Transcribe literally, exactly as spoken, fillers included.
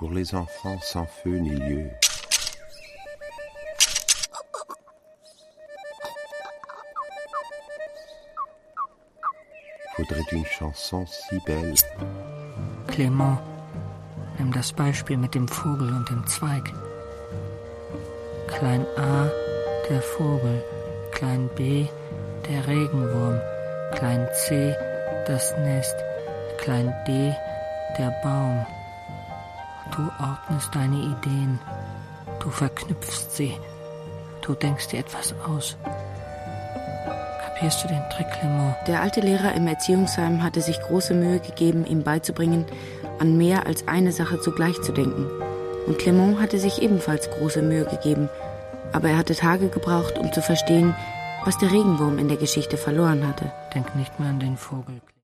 pour les enfants sans feu ni lieu. Faudrait une chanson si belle. Clément, nimm das Beispiel mit dem Vogel und dem Zweig. Klein a, der Vogel, klein b, der Regenwurm, klein c, das Nest, klein d, der Baum. Du ordnest deine Ideen, du verknüpfst sie, du denkst dir etwas aus. Kapierst du den Trick, Clément? Der alte Lehrer im Erziehungsheim hatte sich große Mühe gegeben, ihm beizubringen, an mehr als eine Sache zugleich zu denken. Und Clément hatte sich ebenfalls große Mühe gegeben, aber er hatte Tage gebraucht, um zu verstehen, was der Regenwurm in der Geschichte verloren hatte. Denk nicht mehr an den Vogel.